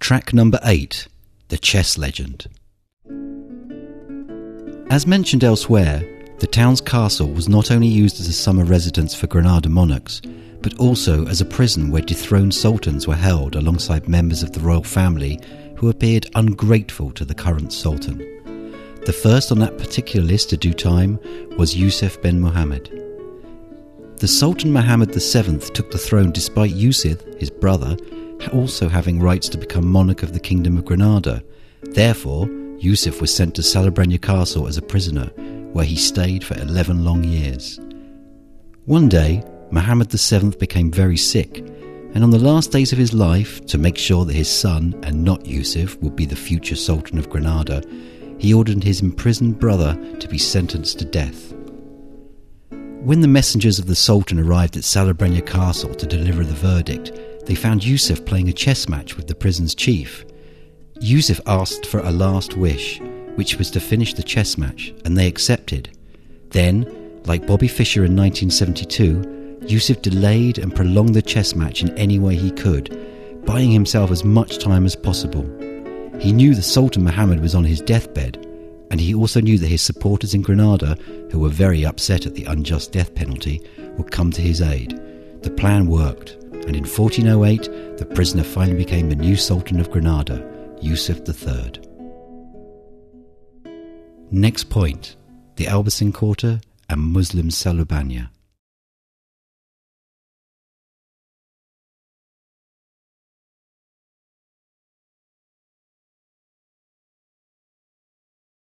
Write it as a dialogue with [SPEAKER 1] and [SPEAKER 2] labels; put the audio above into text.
[SPEAKER 1] Track number 8, The Chess Legend. As mentioned elsewhere, the town's castle was not only used as a summer residence for Granada monarchs, but also as a prison where dethroned sultans were held alongside members of the royal family who appeared ungrateful to the current sultan. The first on that particular list to do time was Yusuf bin Muhammad. The Sultan Muhammad VII took the throne despite Yusuf, his brother, also having rights to become monarch of the Kingdom of Granada. Therefore, Yusuf was sent to Salobreña Castle as a prisoner, where he stayed for 11 long years. One day, Muhammad VII became very sick, and on the last days of his life, to make sure that his son, and not Yusuf, would be the future Sultan of Granada, he ordered his imprisoned brother to be sentenced to death. When the messengers of the Sultan arrived at Salobreña Castle to deliver the verdict, they found Yusuf playing a chess match with the prison's chief. Yusuf asked for a last wish, which was to finish the chess match, and they accepted. Then, like Bobby Fischer in 1972, Yusuf delayed and prolonged the chess match in any way he could, buying himself as much time as possible. He knew the Sultan Muhammad was on his deathbed, and he also knew that his supporters in Granada, who were very upset at the unjust death penalty, would come to his aid. The plan worked, and in 1408 the prisoner finally became the new Sultan of Granada, Yusuf III. Next point, the Albayzín Quarter and Muslim Salobreña.